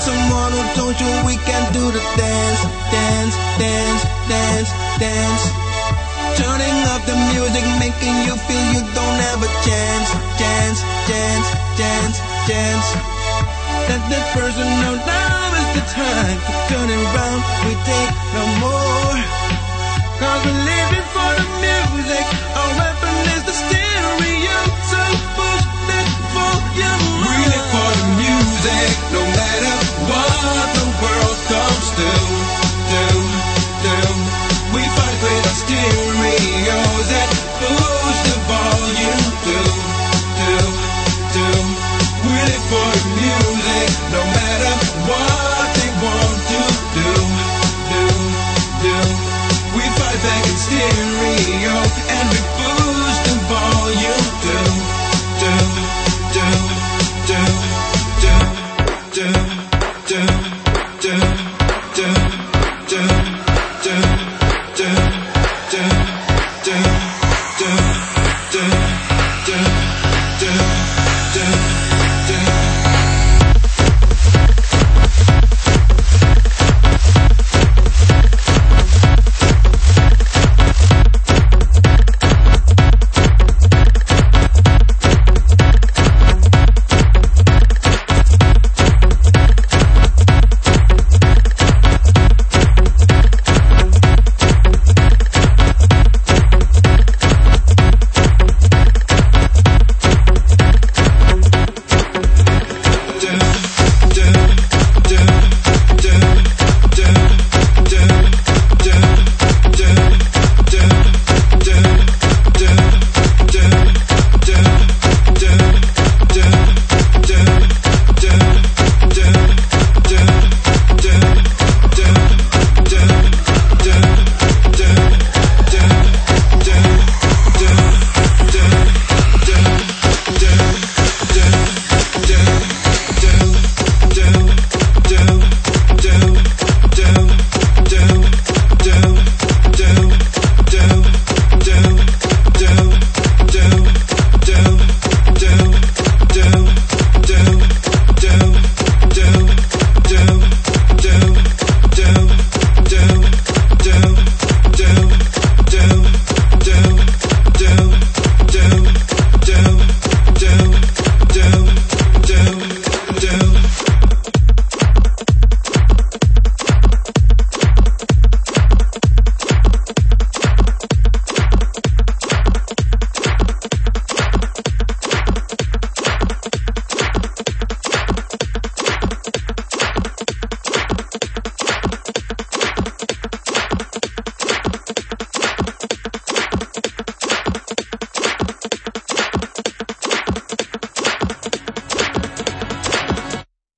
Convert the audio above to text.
someone who told you we can do the dance, dance, dance, dance, dance. Turning up the music, making you feel you don't have a chance, chance, chance, chance, chance. Let that person know now is the time to turn it around. We take no more, 'cause we're living for the music. Our weapon is the stereo, so push that volume more. We live for the music, no matter what the world comes to. We fight with our stereos that push the volume We live for the music, no matter what they want to do. We fight back in stereo and we push the volume do.